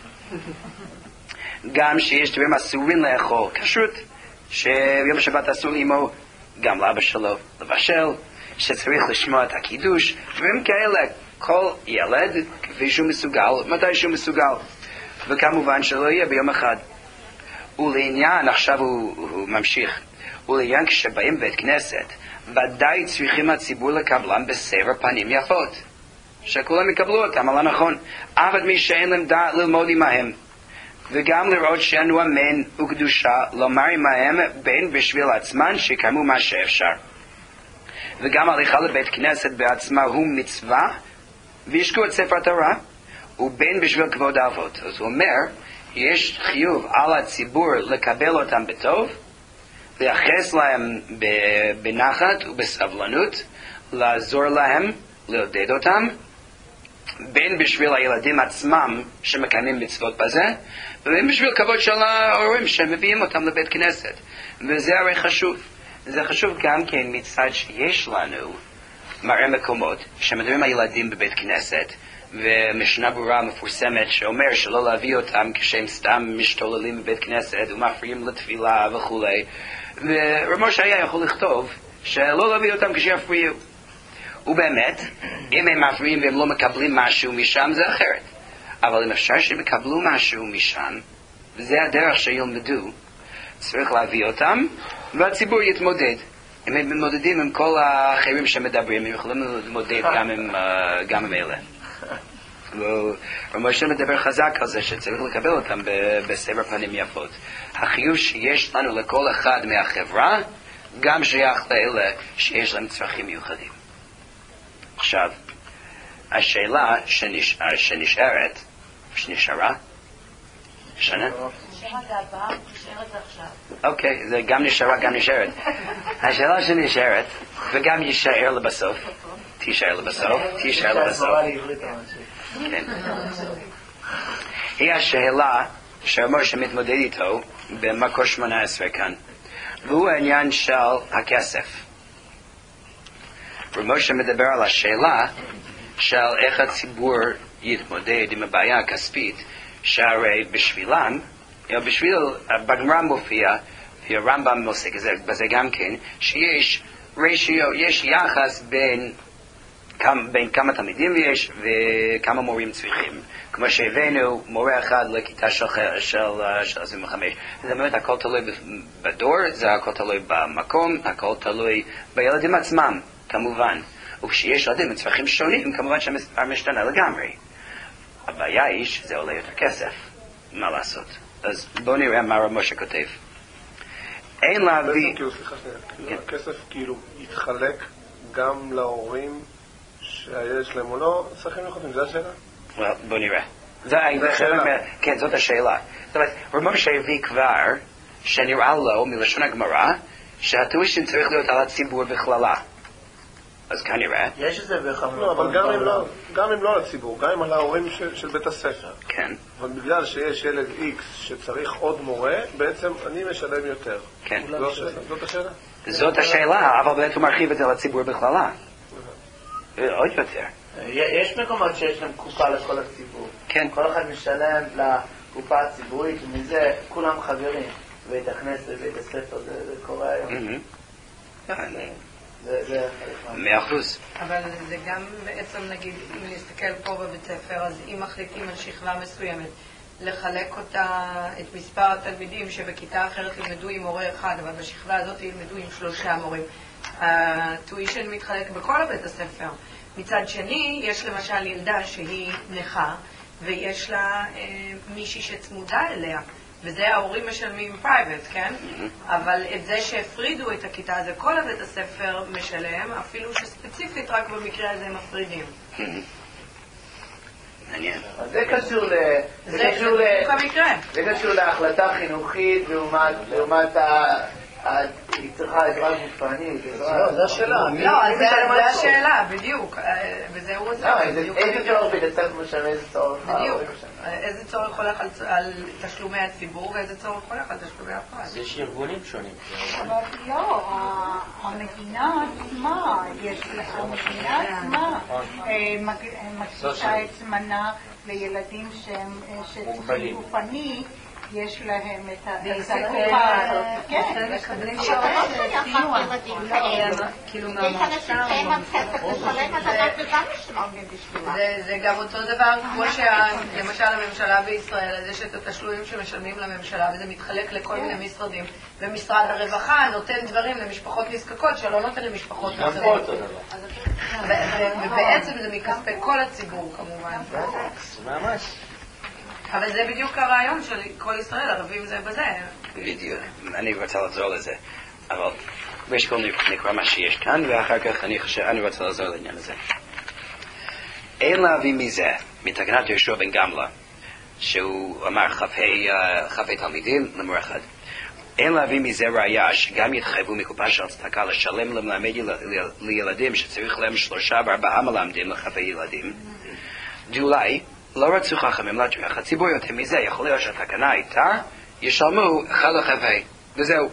גם שיש דברים אסורים לאכול, כשרות, שיום השבת אסור לאמו, גם לאבא שלו לבשל, שצריך לשמוע את הקידוש, דברים כאלה, כל ילד כפי שהוא מסוגל, מתי שהוא מסוגל. וכמובן שלא יהיה ביום אחד. ולעניין, עכשיו הוא ממשיך, ולעניין כשבאים בית כנסת, ודאי צריכים הציבור לקבלם בסבר פנים יפות, שכולם יקבלו אותם על הנכון, אבל מי שאין להם דעת ללמוד עמהם, וגם לראות שאנו אמן וקדושה לומר עמהם בין בשביל עצמן שקיימו מה שאפשר. וגם הליכה לבית כנסת בעצמה הוא מצווה, וישקו את ספר התורה, ובין בשביל כבוד האבות. אז הוא אומר, יש חיוב על הציבור לקבל אותם בטוב, לייחס להם בנחת ובסבלנות, לעזור להם, לעודד אותם, בין בשביל הילדים עצמם שמקיימים מצוות בזה, ובין בשביל כבוד של ההורים שמביאים אותם לבית כנסת. וזה הרי חשוב. זה חשוב גם כן מצד שיש לנו מראה מקומות שמדברים על ילדים בבית כנסת, ומשנה ברורה מפורסמת שאומר שלא להביא אותם כשהם סתם משתוללים בבית כנסת ומפריעים לתפילה וכו'. ורב משה היה יכול לכתוב שלא להביא אותם כשיפריעו. ובאמת, אם הם מפריעים והם לא מקבלים משהו משם זה אחרת. אבל אם אפשר שהם יקבלו משהו משם, וזה הדרך שילמדו, צריך להביא אותם והציבור יתמודד. אם הם מתמודדים עם כל האחרים שמדברים, הם יכולים להתמודד גם עם אלה. רב משה מדבר חזק על זה שצריך לקבל אותם בסבר פנים יפות. החיוב שיש לנו לכל אחד מהחברה גם שייך לאלה שיש להם צרכים מיוחדים. עכשיו, השאלה שנשארה, שנה? נשארת זה הבאה, נשארת זה עכשיו. אוקיי, זה גם נשארה, גם נשארת. השאלה שנשארת, וגם יישאר לבסוף, תישאר לבסוף. כן. היא השאלה שהמשה מתמודד איתו במקור 18 כאן, והוא העניין של הכסף. ומשה מדבר על השאלה של איך הציבור יתמודד עם הבעיה הכספית, שהרי בשבילם, בגמרא מופיע, והרמב"ם עוסק בזה גם כן, שיש רשיו, יש יחס בין כמה תלמידים יש וכמה מורים צריכים. כמו שהבאנו מורה אחד לכיתה של 25. זה באמת הכל תלוי בדור, זה הכל תלוי במקום, הכל תלוי בילדים עצמם, כמובן. וכשיש ילדים עם צרכים שונים, כמובן שהמספר משתנה לגמרי. הבעיה היא שזה עולה יותר כסף. מה לעשות? אז בואו נראה מה רב משה כותב. אין להביא... סליחה שנייה, הכסף כאילו יתחלק גם להורים שהילד שלהם או לא צריכים מיוחדים, זו השאלה? בואו נראה. כן, זאת השאלה. זאת אומרת, רב משה הביא כבר שנראה לו מלשון הגמרא שהטוישן צריך להיות על הציבור בכללה. אז כנראה. יש את זה לא, אבל גם אם לא על הציבור, גם אם על ההורים של בית הספר. כן. אבל בגלל שיש ילד X שצריך עוד מורה, בעצם אני משלם יותר. כן. זאת השאלה? זאת השאלה, אבל באמת הוא מרחיב את זה לציבור בכללה. עוד יותר. יש מקומות שיש להם קופה לכל הציבור. כן. כל אחד משלם לקופה הציבורית, ומזה כולם חברים. בית הכנסת, בית הספר, זה קורה היום. זה 100%. אבל זה גם בעצם, נגיד, אם נסתכל פה בבית ספר, אז אם מחליטים על שכבה מסוימת, לחלק אותה, את מספר התלמידים שבכיתה אחרת ילמדו עם מורה אחד, אבל בשכבה הזאת ילמדו עם 3 מורים. הטווישן מתחלק בכל בית הספר. מצד שני, יש למשל ילדה שהיא נכה, ויש לה מישהי שצמודה אליה. וזה ההורים משלמים פרייבט, כן? אבל את זה שהפרידו את הכיתה הזה, כל הבית הספר משלם, אפילו שספציפית רק במקרה הזה הם מפרידים. מעניין. אז זה קשור זה קשור להחלטה חינוכית לעומת היא צריכה עזרה גופנית. זה השאלה. לא, זה השאלה, בדיוק. וזה הוא עושה. איזה צורך בית הספר משלם, איזה צורך? בדיוק. איזה צורך הולך על תשלומי הציבור ואיזה צורך הולך על תשלומי הפרט. יש ארגונים שונים. אבל לא, המדינה עצמה, המדינה עצמה מקדישה את זמנה לילדים שהם גופני, יש להם את הקופה הזאת. כן, מקבלים שעות סיוע. כאילו אנשים שאין להם כסף לשלם, אז אנחנו גם משלמים בשבילה. זה גם אותו דבר כמו שלמשל הממשלה בישראל, אז יש את התשלומים שמשלמים לממשלה וזה מתחלק לכל מיני משרדים, ומשרד הרווחה נותן דברים למשפחות נזקקות שלא נותן למשפחות נזקקות. ובעצם זה מכספי כל הציבור כמובן. ממש. אבל זה בדיוק הרעיון של כל ישראל, ערבים זה בזה. בדיוק. אני רוצה לחזור לזה. אבל יש כל נקרא מה שיש כאן, ואחר כך אני רוצה לחזור לעניין הזה. אין להביא מזה, מתקנת יהושע בן גמלא, שהוא אמר חפי תלמידים למורה אחד. אין להביא מזה ראיה שגם יתחייבו מקופה של צדקה לשלם למלמד לילדים שצריך להם 3 ו4 מלמדים לחפי ילדים. דאולי לא רצו חכמים להטריח הציבור יותר מזה, יכול להיות שהתקנה הייתה, ישלמו 1 לחפי, וזהו.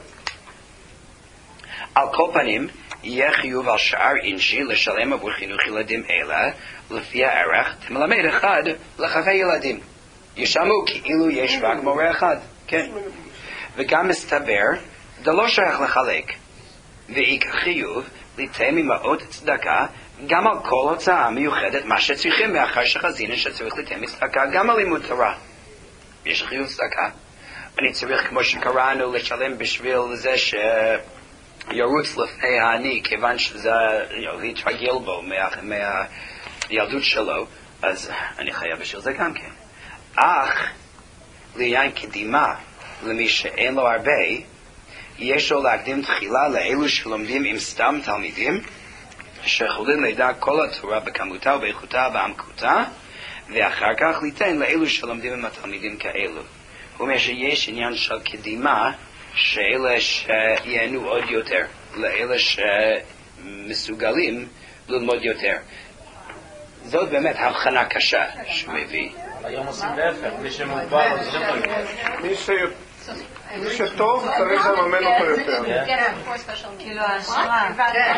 על כל פנים, יהיה חיוב על שאר אינשי לשלם עבור חינוך ילדים אלה, לפי הערך, מלמד 1 לחפי ילדים. ישלמו כאילו יש רק מורה אחד, כן. וגם מסתבר, זה לא שייך לחלק. ועיקר חיוב, ליתן ממעות צדקה, גם על כל הוצאה מיוחדת, מה שצריכים מאחר שחזינו שצריך ליתן מצדקה, גם על לימוד תורה. יש חיוב צדקה. אני צריך, כמו שקראנו, לשלם בשביל זה שירוץ לפני העני, כיוון שזה להתרגל בו מהילדות שלו, אז אני חייב בשביל זה גם כן. אך, לעניין קדימה, למי שאין לו הרבה, יש לו להקדים תחילה לאלו שלומדים עם סתם תלמידים, שיכולים לדע כל התורה בכמותה ובאיכותה ובעמקותה, ואחר כך ליתן לאלו שלומדים עם התלמידים כאלו. הוא אומר שיש עניין של קדימה, שאלה שיהנו עוד יותר, לאלה שמסוגלים ללמוד יותר. זאת באמת הבחנה קשה שהוא מביא. היום עושים להפך, מי שמוגבל עוזרים לו יותר. מי שטוב צריך לממן אותו יותר. כאילו ההשראה.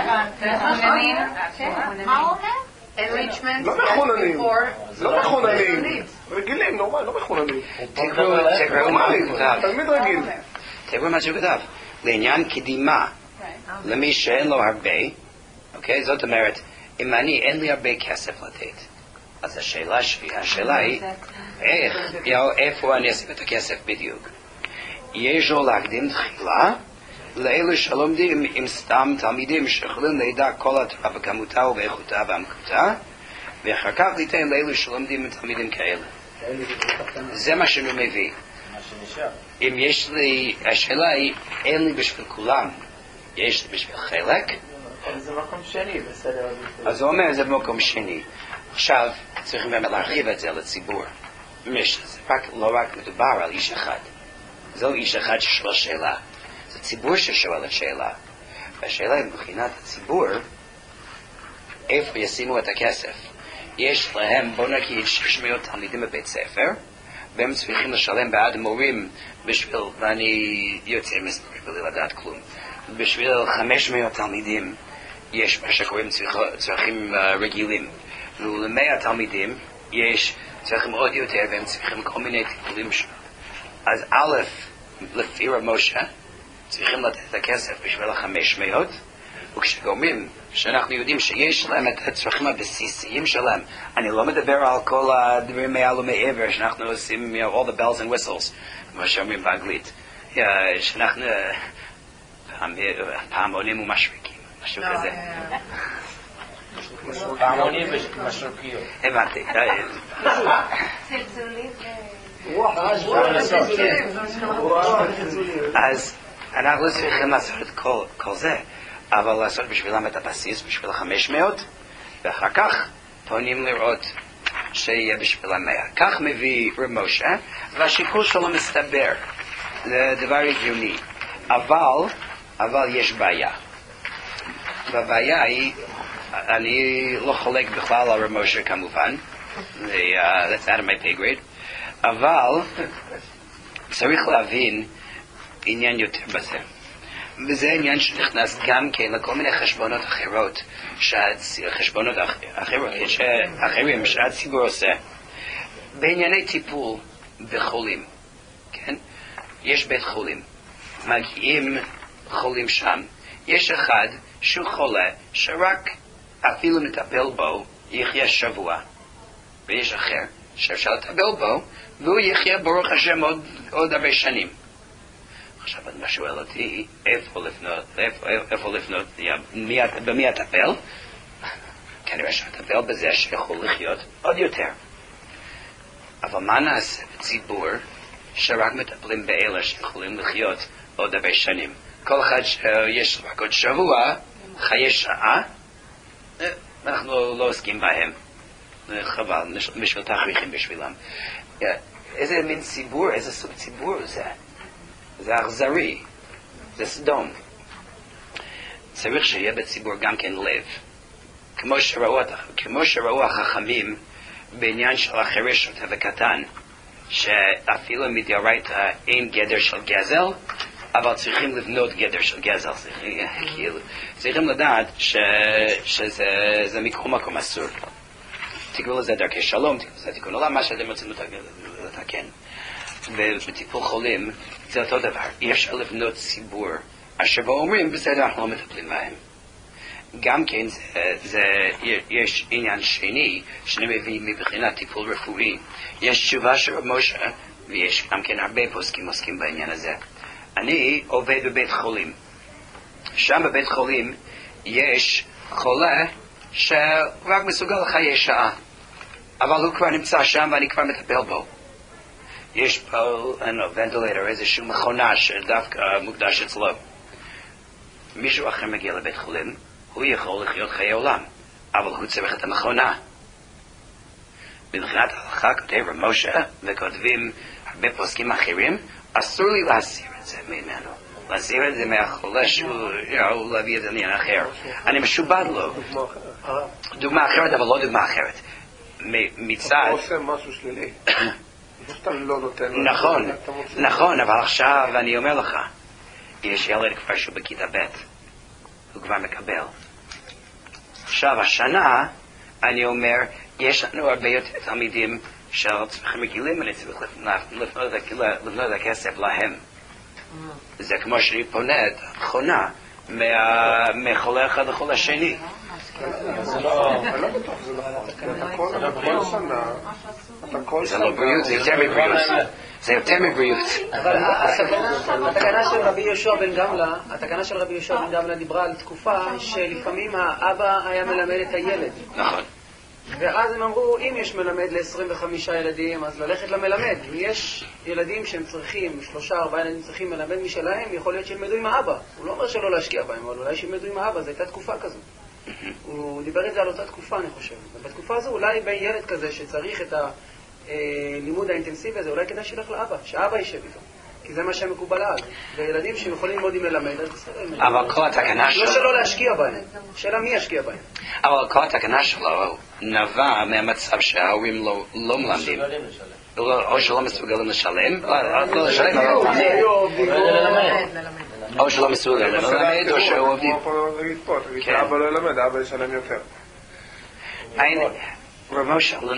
מה הוא אומר? לא מחוננים, לא מחוננים, רגילים, נורמל, לא מחוננים. תלמיד רגיל. תראו מה שהוא כתב, לעניין קדימה, למי שאין לו הרבה, אוקיי? זאת אומרת, אם אין לי הרבה כסף לתת, אז השאלה היא, איפה אני אשים את הכסף בדיוק? יש לו להקדים תחילה לאלו שלומדים עם סתם תלמידים שיכולים לדע כל התורה בכמותה ובאיכותה ועמקותה, ואחר כך ליתן לאלו שלומדים עם תלמידים כאלה. זה מה שאני מביא. אם יש לי, השאלה היא, אין לי בשביל כולם, יש לי בשביל חלק. זה מקום שני, בסדר. אז הוא אומר, זה במקום שני. עכשיו, צריכים באמת להרחיב את זה לציבור. זה לא רק מדובר על איש אחד. זה לא איש אחד ששואל שאלה. זה ציבור ששואל את שאלה. והשאלה היא מבחינת הציבור, איפה ישימו את הכסף. יש להם, בוא נגיד, 600 תלמידים בבית ספר, והם צריכים לשלם בעד מורים בשביל, ואני יוצא מספרים בלי לדעת כלום, בשביל 500 תלמידים יש מה שקוראים צרכים רגילים, ול100 תלמידים יש צרכים עוד יותר, והם צריכים כל מיני טיפולים שם. אז א', לפי רב משה, צריכים לתת את הכסף בשביל 500, וכשגורמים שאנחנו יודעים שיש להם את הצרכים הבסיסיים שלהם, אני לא מדבר על כל הדברים מעל ומעבר שאנחנו עושים, all the bells and whistles, כמו שאומרים באנגלית, שאנחנו פעמונים ומשריקים, משהו כזה. פעמונים ומשריקיות. הבנתי. צלצולים. אז אנחנו לא צריכים לעשות את כל זה, אבל לעשות בשבילם את הבסיס, בשביל 500, ואחר כך פונים לראות שיהיה בשבילם 100. כך מביא רב משה, והשיקול שלו מסתבר. זה דבר הגיוני. אבל יש בעיה. והבעיה היא, אני לא חולק בכלל על רב משה כמובן, that's out of my pay grade, אבל צריך להבין עניין יותר בזה. וזה עניין שנכנס גם כן לכל מיני חשבונות אחרות, חשבונות אחרים שהציבור עושה. בענייני טיפול בחולים, כן? יש בית חולים, מגיעים חולים שם. יש אחד שהוא חולה, שרק אפילו נטפל בו יחיה שבוע. ויש אחר שאפשר לטפל בו, והוא יחיה ברוך השם עוד הרבה שנים. עכשיו מה שואל אותי, איפה לפנות, במי אטפל? כנראה שאטפל בזה שיכול לחיות עוד יותר. אבל מה נעשה בציבור שרק מטפלים באלה שיכולים לחיות עוד הרבה שנים? כל אחד שיש רק עוד שבוע, חיי שעה, אנחנו לא עוסקים בהם. חבל, בשביל תכריכים בשבילם. איזה מין ציבור, איזה סוג ציבור זה? זה אכזרי, זה סדום. צריך שיהיה בציבור גם כן לב. כמו שראו החכמים בעניין של החירש שוטה וקטן, שאפילו מדאורייתא אין גדר של גזל, אבל צריכים לבנות גדר של גזל. צריכים לדעת שזה מכל מקום אסור. תקראו לזה דרכי שלום, תקראו לזה תיקון עולם, מה שאתם רוצים לתקן. ובטיפול חולים זה אותו דבר. אי אפשר לבנות ציבור אשר בו אומרים, בסדר, אנחנו לא מטפלים בהם. גם כן יש עניין שני שאני מביא מבחינת טיפול רפואי. יש תשובה של רב משה, ויש גם כן הרבה פוסקים עוסקים בעניין הזה. אני עובד בבית חולים. שם בבית חולים יש חולה שרק מסוגל לחיי שעה, אבל הוא כבר נמצא שם ואני כבר מטפל בו. יש פה ונטילטור, איזושהי מכונה שדווקא מוקדש אצלו. מישהו אחר מגיע לבית חולים, הוא יכול לחיות חיי עולם, אבל הוא צריך את המכונה. מבחינת ההלכה כותב רב משה, וכותבים הרבה פוסקים אחרים, אסור לי להסיר את זה ממנו. להסיר את זה מהחולה שהוא להביא את זה לעניין אחר. אני משובד לו. דוגמה אחרת, אבל לא דוגמה אחרת. מצד... אתה עושה משהו שלילי. אתה לא נותן... נכון, אבל עכשיו אני אומר לך, יש ילד כבר שהוא בכיתה ב', הוא כבר מקבל. עכשיו, השנה, אני אומר, יש לנו הרבה יותר תלמידים של צרכים רגילים, אני צריך לפנות את הכסף להם. זה כמו שאני פונה את המכונה מחולה אחד לחולה שני. זה לא בטוח, זה נכון. אתה כל שנה... זה לא בריאות, זה יותר מבריאות. זה יותר מבריאות. אבל התקנה של רבי יהושע בן גמלא דיברה על תקופה שלפעמים האבא היה מלמד את הילד. נכון. ואז הם אמרו, אם יש מלמד ל-25 ילדים, אז ללכת למלמד. אם יש ילדים שהם צריכים, 3-4 ילדים צריכים מלמד משלהם, יכול להיות שילמדו עם האבא. הוא לא אומר שלא להשקיע בהם, אבל אולי שילמדו עם האבא, זו הייתה תקופה כזו. הוא דיבר את זה על אותה תקופה, אני חושב. ובתקופה הזו אולי בילד כזה שצריך את הלימוד האינטנסיבי הזה, אולי כדאי שילך לאבא, שאבא יישב איתו. כי זה מה שמקובל אז. וילדים שיכולים ללמוד עם מלמד, אז בסדר. אבל כל התקנה שלו... לא שלא להשקיע בהם. שאלה מי ישקיע בהם. אבל כל התקנה שלו נבע מהמצב שההורים לא מלמדים. או שלא מסוגלים לשלם, לא לשלם, או שלא מסוגלים ללמד, או שהוא עובדים. אבא לא ילמד, אבא ישלם יותר. רב משה לא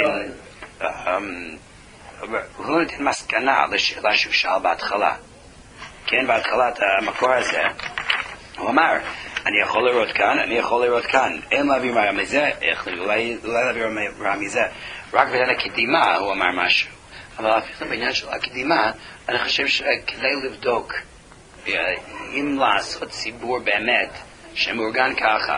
נותן מסקנה לשאלה שהוא שאל בהתחלה. כן, בהתחלת המקור הזה, הוא אמר, אני יכול לראות כאן, אני יכול לראות כאן. אין להביא רע מזה, אולי להביא רע מזה. רק בעניין הקדימה הוא אמר משהו. אבל אפילו בעניין של הקדימה, אני חושב שכדי לבדוק אם לעשות ציבור באמת שמאורגן ככה,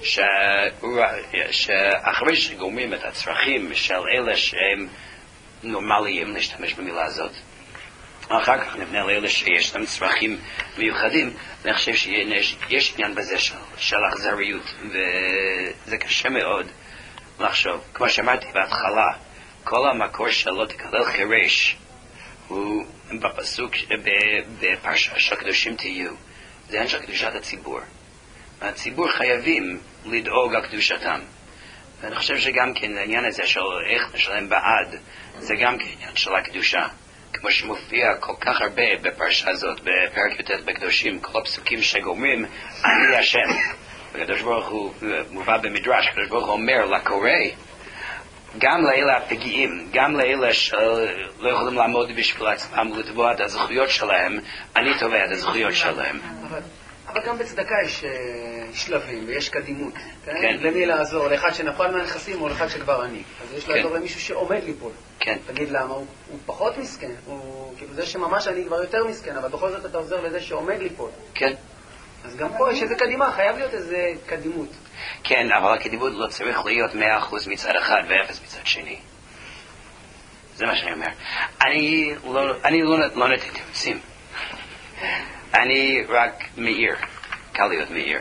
שאחרי שגומרים את הצרכים של אלה שהם נורמליים, להשתמש במילה הזאת, אחר כך נבנה לאלה שיש להם צרכים מיוחדים, ואני חושב שיש עניין בזה של אכזריות, וזה קשה מאוד לחשוב. כמו שאמרתי בהתחלה, כל המקור שלא תקלל חירש הוא בפסוק בפרשה של קדושים תהיו, זה עניין של קדושת הציבור. הציבור חייבים לדאוג על קדושתם, ואני חושב שגם כן העניין הזה של איך לשלם בעד, זה גם כן עניין של הקדושה, כמו שמופיע כל כך הרבה בפרשה הזאת, בפרק י"ט בקדושים, כל הפסוקים שגומרים אני השם. הקדוש ברוך הוא מובא במדרש, הקדוש ברוך הוא אומר לקורא, גם לאלה הפגיעים, גם לאלה שלא יכולים לעמוד בשביל עצמם ולתבוע את הזכויות שלהם, אני תובע את הזכויות שלהם. אבל גם בצדקה יש שלבים ויש קדימות. כן? למי לעזור? לאחד שנפל מהנכסים או לאחד שכבר עני. אז יש לעזור למישהו שעומד ליפול. כן. תגיד למה? הוא פחות מסכן. הוא כאילו זה שממש אני כבר יותר מסכן, אבל בכל זאת אתה עוזר לזה שעומד ליפול. כן. אז גם פה יש איזה קדימה, חייב להיות איזה קדימות. כן, אבל הקדימות לא צריך להיות 100% מצד אחד ו0 מצד שני. זה מה שאני אומר. אני לא נותן תירוצים. אני רק מאיר. קל להיות מאיר.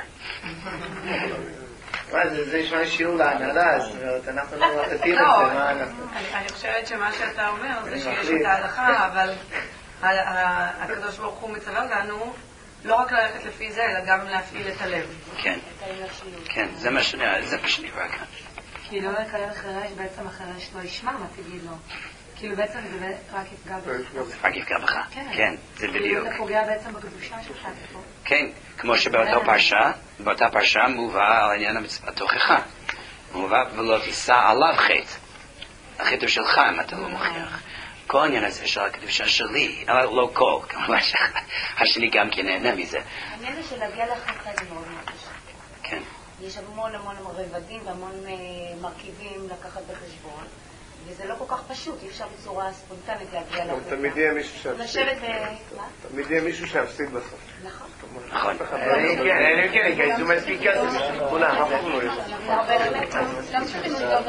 זה נשמע שיעור להנהלה, זאת אומרת, אנחנו לא מחליטים את זה, מה אנחנו... אני חושבת שמה שאתה אומר זה שיש את ההלכה, אבל הקדוש ברוך הוא מצווה לנו לא רק ללכת לפי זה, אלא גם להפעיל את הלב. כן, כן, זה מה שנראה כאן. כי לא לקלל חירש, בעצם החירש לא ישמע מה תגיד לו. כאילו בעצם זה רק יפגע בך. רק יפגע בך, כן, זה בדיוק. זה פוגע בעצם בקדושה שלך. כן, כמו שבאותה פרשה מובא על עניין המצוות תוכחה. מובא ולא תישא עליו חטא. החטא הוא שלך אם אתה לא מוכיח. כל העניין הזה של הקדושה שלי, אבל לא כל, כמובן שהשני גם כן נהנה מזה. העניין הזה של להגיע לחטא זה מאוד קשה. כן. יש המון רבדים והמון מרכיבים לקחת בחשבון. וזה לא כל כך פשוט, אי אפשר בצורה ספונטנית להגיע גם תמיד יהיה מישהו שיפסיד. לשבת תמיד יהיה מישהו שיפסיד בסוף. נכון. נכון. כן, יגייסו מספיק כסף. כולם, אף אחד לא יהיה. גם צריכים לדאוג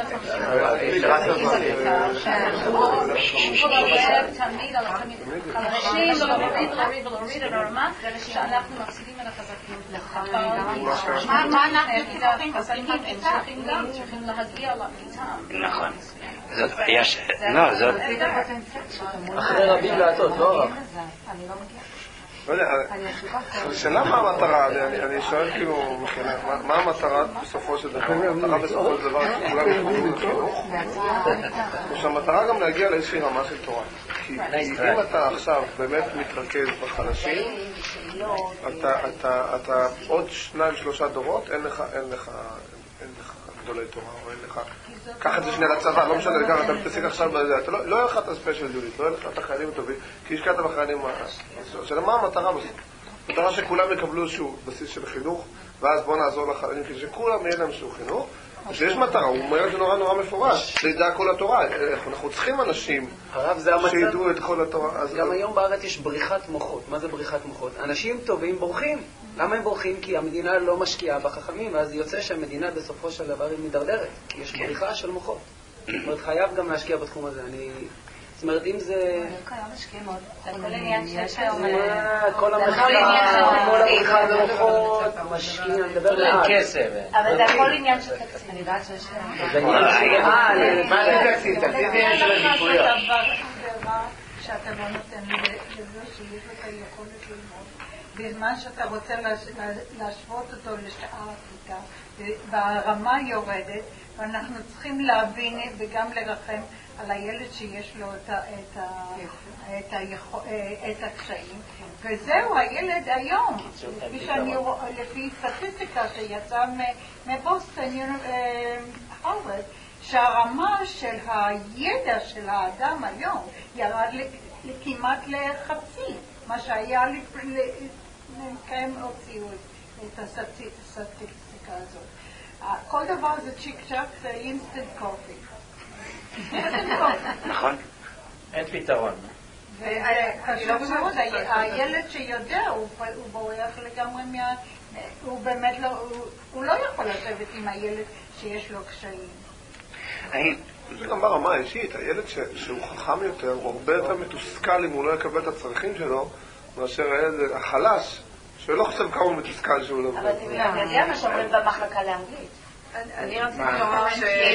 תמיד על התמיד. חלשים, להוריד את הרמה, שאנחנו מפסידים את החזקים. מה אנחנו צריכים להגיע לכיתם. נכון. זאת יש... לא, זאת... אחרי רבים לעשות, לא רק. לא יודע, השאלה מה המטרה, אני שואל כאילו, מה המטרה בסופו של דבר? המטרה בסופו של דבר שכולם יקבלו לחינוך, ושהמטרה גם להגיע לאיזושהי רמה של תורה. כי אם אתה עכשיו באמת מתרכז בחלשים, אתה עוד 2-3 דורות, אין לך גדולי תורה, או אין לך... קח את זה שנייה לצבא, לא משנה, גם אתה מתעסק עכשיו בזה, אתה לא יהיה לך את הספיישל דיולית, לא יהיה לך את החיילים הטובים, כי השקעת בחיילים... השאלה, מה המטרה בסוף? המטרה שכולם יקבלו איזשהו בסיס של חינוך, ואז בוא נעזור לחיילים, כי שכולם יהיה להם איזשהו חינוך, ושיש מטרה, הוא אומר זה נורא נורא מפורש, שידע כל התורה, אנחנו צריכים אנשים שידעו את כל התורה. גם היום בארץ יש בריחת מוחות. מה זה בריחת מוחות? אנשים טובים בורחים. למה הם בורחים? כי המדינה לא משקיעה בחכמים, ואז יוצא שהמדינה בסופו של דבר היא מדרדרת, כי יש בריחה של מוחות. זאת אומרת, חייב גם להשקיע בתחום הזה. זאת אומרת, אם זה... כל עניין של כל המחקר, כל הבריחה במוחות, משקיע, נדבר לאט. כסף. אבל זה הכל עניין של תקציב. אני יודעת שיש... מה זה תקציב? תקציב זה עניין של עדיפויות. שאתה לא נותן לזה שיש לך יכולת ללמוד. בזמן שאתה רוצה להשוות אותו לשאר הכיתה, והרמה יורדת, ואנחנו צריכים להבין וגם לרחם על הילד שיש לו את הקשיים. וזהו הילד היום, לפי סטטיסטיקה שיצאה מבוסטון, הרווארד, שהרמה של הידע של האדם היום ירד כמעט לחצי, מה שהיה הם הוציאו את הסטטיסטיקה הזאת. כל דבר זה צ'יק צ'ק, זה אינסטנט קופי. נכון. אין פתרון. חשוב מאוד, הילד שיודע, הוא בורח לגמרי הוא באמת לא, הוא לא יכול לשבת עם הילד שיש לו קשיים. זה גם ברמה האישית, הילד שהוא חכם יותר, הוא הרבה יותר מתוסכל אם הוא לא יקבל את הצרכים שלו, מאשר הילד החלש, שלא חושב כמה הוא מתוסכל שהוא לא... אבל אתה יודע מה שאומרים במחלקה לאנגלית. אני רציתי לומר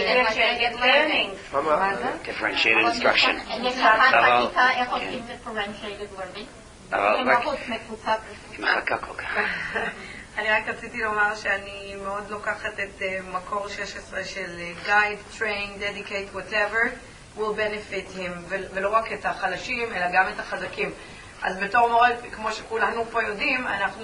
מה זה? differentiated instruction. איך עושים differentiated learning? מחכה כל כך. אני רק רציתי לומר שאני מאוד לוקחת את מקור 16 של guide, train, dedicate, whatever will benefit him, ולא רק את החלשים, אלא גם את החזקים. אז בתור מורה, כמו שכולנו פה יודעים,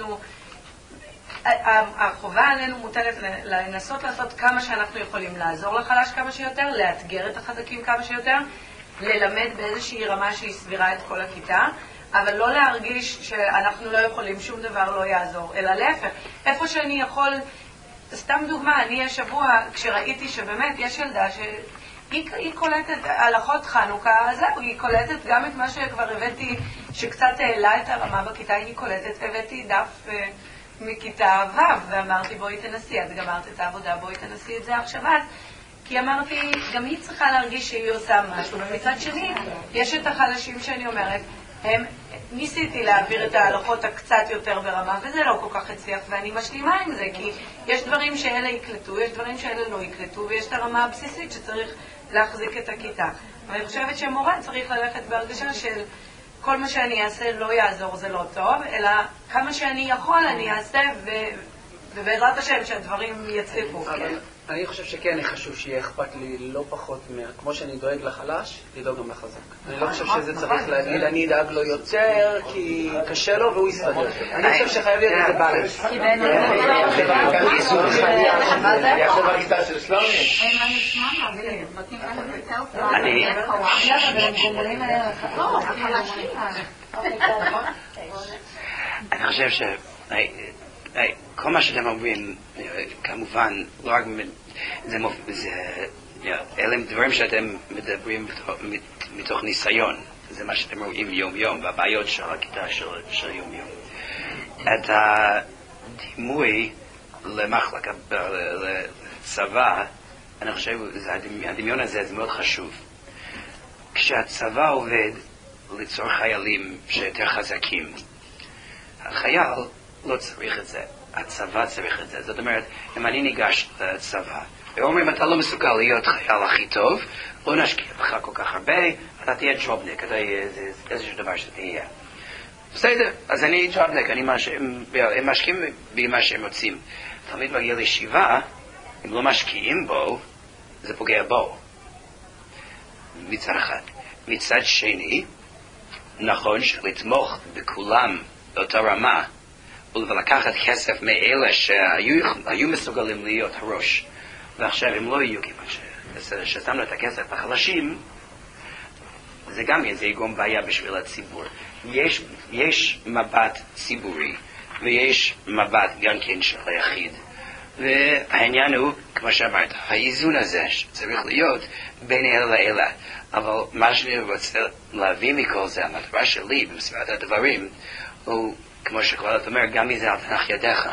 החובה עלינו מוטלת לנסות לעשות כמה שאנחנו יכולים, לעזור לחלש כמה שיותר, לאתגר את החזקים כמה שיותר, ללמד באיזושהי רמה שהיא סבירה את כל הכיתה, אבל לא להרגיש שאנחנו לא יכולים, שום דבר לא יעזור, אלא להפך. איפה שאני יכול, סתם דוגמה, אני השבוע, כשראיתי שבאמת יש ילדה שהיא קולטת הלכות חנוכה, זהו, היא קולטת גם את מה שכבר הבאתי, שקצת העלה את הרמה בכיתה, היא קולטת, הבאתי דף מכיתה ו' ואמרתי בואי תנסי, אז גמרת את העבודה, בואי תנסי את זה עכשיו את, כי אמרתי, גם היא צריכה להרגיש שהיא עושה משהו, ומצד שני, יש את החלשים שאני אומרת, ניסיתי להעביר את ההלכות הקצת יותר ברמה, וזה לא כל כך הצליח, ואני משלימה עם זה, כי יש דברים שאלה יקלטו, יש דברים שאלה לא יקלטו, ויש את הרמה הבסיסית שצריך להחזיק את הכיתה. ואני חושבת שמורה צריך ללכת בהרגשה של כל מה שאני אעשה לא יעזור, זה לא טוב, אלא כמה שאני יכול אני אעשה, ובעזרת השם שהדברים יצליחו. אני חושב שכן, חשוב שיהיה אכפת לי לא פחות, כמו שאני דואג לחלש, לדאוג גם לחזק. אני לא חושב שזה צריך להגיד, אני אדאג לו יותר, כי קשה לו והוא יסתדר. אני חושב שחייב להיות איזה בלנס. יעשו בגיטה של שלומי. אני חושב ש... כל מה שאתם אומרים, כמובן, לא רק זה אלה הם דברים שאתם מדברים מתוך ניסיון. זה מה שאתם רואים יום-יום, והבעיות של הכיתה של יום-יום. את הדימוי למחלקה, לצבא, אני חושב, הדמיון הזה זה מאוד חשוב. כשהצבא עובד ליצור חיילים שיותר חזקים, החייל לא צריך את זה, הצבא צריך את זה. זאת אומרת, אם אני ניגש לצבא, ואומרים, אתה לא מסוגל להיות חייל הכי טוב, לא נשקיע בך כל כך הרבה, אתה תהיה ג'ובניק, אתה יהיה איזשהו דבר שתהיה. בסדר, אז אני ג'ובניק, הם משקיעים בי מה שהם רוצים. תמיד מגיע לישיבה, אם לא משקיעים בו, זה פוגע בו. מצד אחד. מצד שני, נכון שלתמוך בכולם באותה רמה, ולקחת כסף מאלה שהיו מסוגלים להיות הראש, ועכשיו הם לא יהיו כיוון ששמנו את הכסף בחלשים, זה גם זה יגרום בעיה בשביל הציבור. יש מבט ציבורי, ויש מבט גם כן של היחיד. והעניין הוא, כמו שאמרת, האיזון הזה שצריך להיות בין אלה לאלה. אבל מה שאני רוצה להביא מכל זה, המטרה שלי במספרת הדברים, הוא, כמו שקוראת אומר, גם מזה אל תנח ידיך.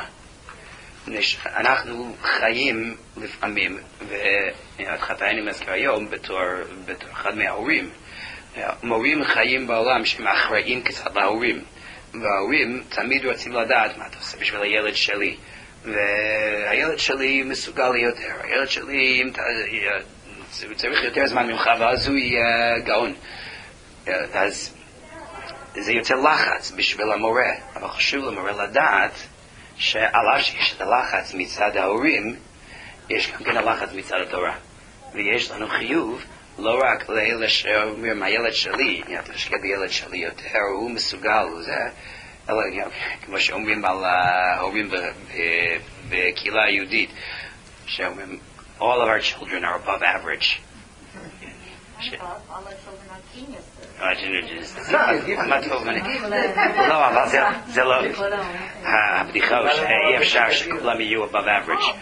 אנחנו חיים לפעמים, והתחתה אני מזכיר היום בתור אחד מההורים. מורים חיים בעולם שהם אחראים קצת להורים, וההורים תמיד רוצים לדעת מה אתה עושה בשביל הילד שלי, והילד שלי מסוגל יותר, הילד שלי הוא צריך יותר זמן ממך ואז הוא יהיה גאון. אז זה יוצא לחץ בשביל המורה, אבל חשוב למורה לדעת שעל אף שיש את הלחץ מצד ההורים, יש גם כן הלחץ מצד התורה, ויש לנו חיוב לא רק לאלה שאומרים, הילד שלי, תשקיע בילד שלי יותר, הוא מסוגל, אלא כמו שאומרים על ההורים בקהילה היהודית, שאומרים, all of our children are above average. all our children are geniuses. מה טוב, לא, אבל זה לא, הבדיחה הוא שאי אפשר שכולם יהיו above average.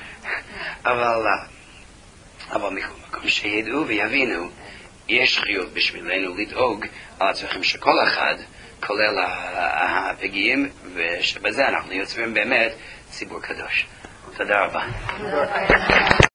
אבל מקום שידעו ויבינו, יש חיוב בשבילנו לדאוג על הצרכים של כל אחד, כולל הפגיעים, ושבזה אנחנו יוצרים באמת ציבור קדוש. תודה רבה.